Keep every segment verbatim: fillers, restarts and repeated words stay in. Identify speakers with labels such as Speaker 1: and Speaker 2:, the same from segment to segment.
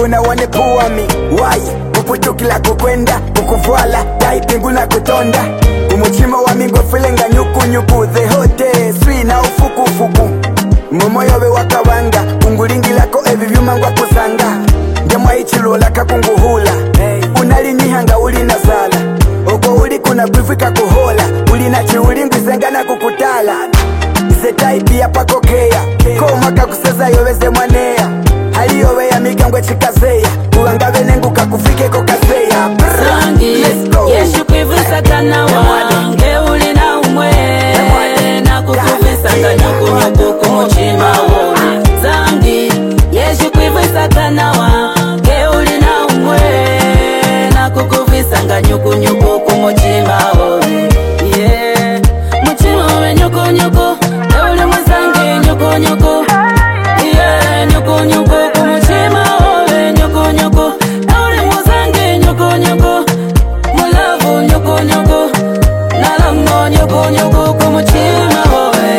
Speaker 1: nguna wane puwami wai kuputukila kukwenda kukuvuala taipinguna kutonda umuchima wa mingo filenga nyuku nyuku the hote swi na ufuku fuku momoyobe wakabanga kungulingilako evi vyumangwa kusanga njamwa ichilola kakunguhula unali nihanga uli na sala oko uli kuna kwifika kuhola uli na chiulingu zengana kukutala ze type ya pakokea koma kakuseza yoweze mwanea hali yowe ya migangwe chikazeya kuanga venengu kakufike kokazeya
Speaker 2: Sangi yeshu kwivisa kana wange uli na umwe na kukuvisa nganyuku nyuku kumuchima wole Sangi yeshu kwivisa kana wange uli na umwe na kukuvisa nganyuku nyuku kumuchima wole yeah muchima we nyuku nyuku euli muzangi nyuku nyuku yeah nyuku nyuku kumuchima wole nyuku nyuku euli muzangi nyuku nyuku mulavu nyuku nyuku nalango nyuku nyuku kumuchima wole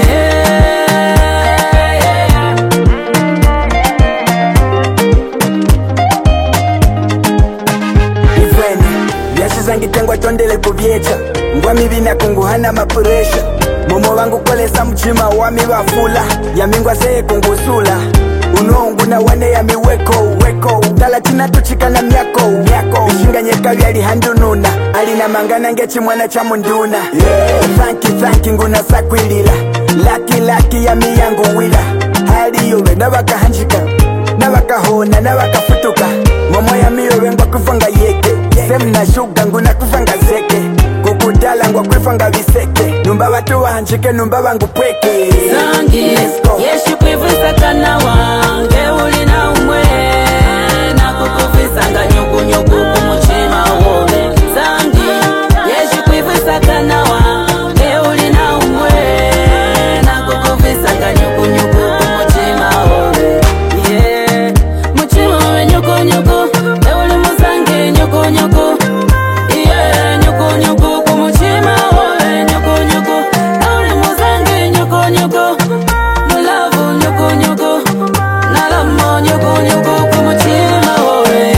Speaker 1: ifweni vyashizangitengwa tondele kuvyecha ngwa mivina kunguhana mapuresha momo wangu kolesa mchima wami wafula yamingwa seye kungusula unoungu na wane ya miweko weko talatina tuchika na myako myako ishinganyeka vyali handununa alina mangana ngechi mwana cha munduna yeah. Thanki thanki nguna sakwilila laki laki ya miyangu wila hali yowe na wakahanjika na wakahona na wakafutuka momo ya miyowe ngwa kufanga yeke semna shuga nguna kufanga zeke kukutala ngwa kwifanga viseke numba watu wahanjike numba wangu pweke
Speaker 2: Sangi yeshu kwivisa kana wange uli na umwe na kukuvisa nganyuku nyuku kumuchima wole Sangi yeshu kwivisa kana wange uli na umwe na kukuvisa nganyuku nyuku kumuchima wole yeah muchima we nyuku nyuku euli muzangi nyuku nyuku yeah nyuku nyuku kumuchima wole nyuku nyuku euli muzangi nyuku nyuku mulavu nyuku nyuku nalamo nyuku nyuku kumuchima wole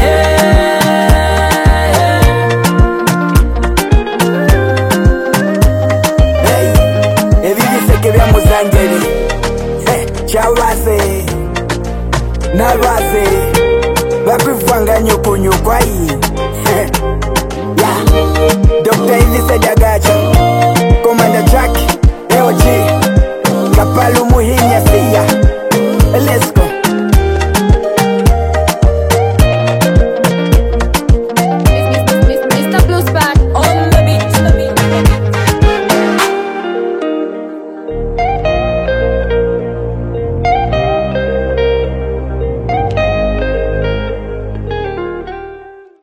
Speaker 1: hey evi viseke vya muzangeli hey chavase navase vakwifanga nyuku nyuku ayi yeah Doctor Elisa Dagacha